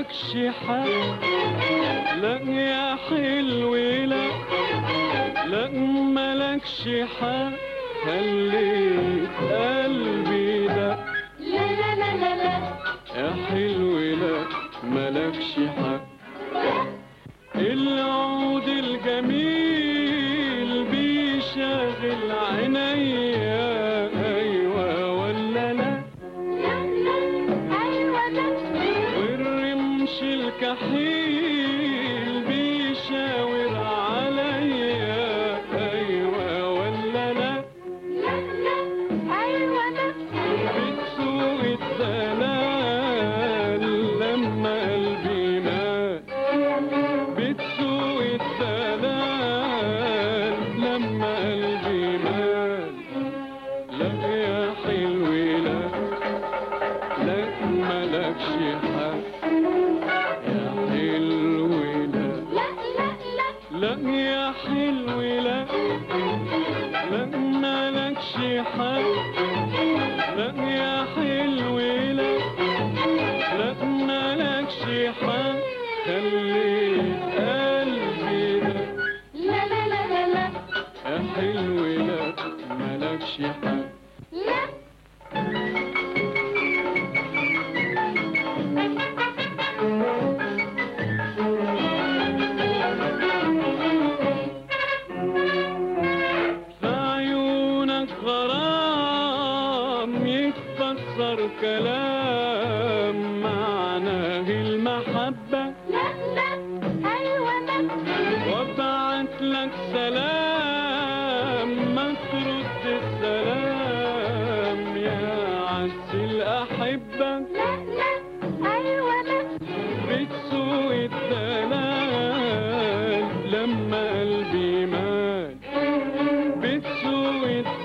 ملكش حق، لا يا حلو لا، لا ملكش حق، خليت قلبي ده. لا لا لا لا لا يا حلو لا ملكش حق. العود الجميل بيشغل عينيا، ايوه ولا لا؟ لا لا أيوة لا. والرمش الكحيل بيشاور عليا، ايوه ولا لا؟ لا لا أيوة لا. بتسوق الدلال لما قلبي مات، بتسوق الدلال لما قلبي مات. لا يا حلو لا، لا ملكش حق، يا حلو لا. لا لا لا لا يا حلو لا، لا ملكش حق، لا يا حلو لا، لا ملكش حق، خليت قلبي ده. لا لا لا لا لا يا حلو لا ملكش حق. لا. في عيونك غرام يتفسر كلام معناه المحبة، لا لا أيوة لا. وابعت لك سلام ما ترد السلام يا عز الأحبة. لا لا أيوة لا. بتسوق الدلال لما قلبي مات، بتسوق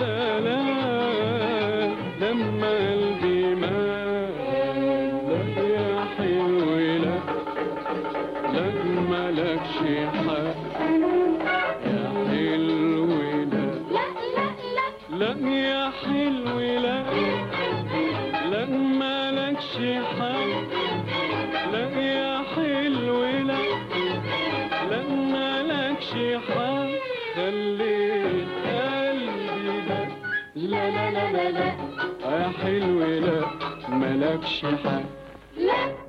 الدلال لما قلبي مات. لا يا حلو لا، لا ملكش حق، يا حلو لا. لا لا لا لا يا حلو لا، لا ملكش حق، لا يا حلو لا، لا ملكش حق، خليت قلبي ده. لا لا لا لا لا، يا حلو لا ملكش حق. لا.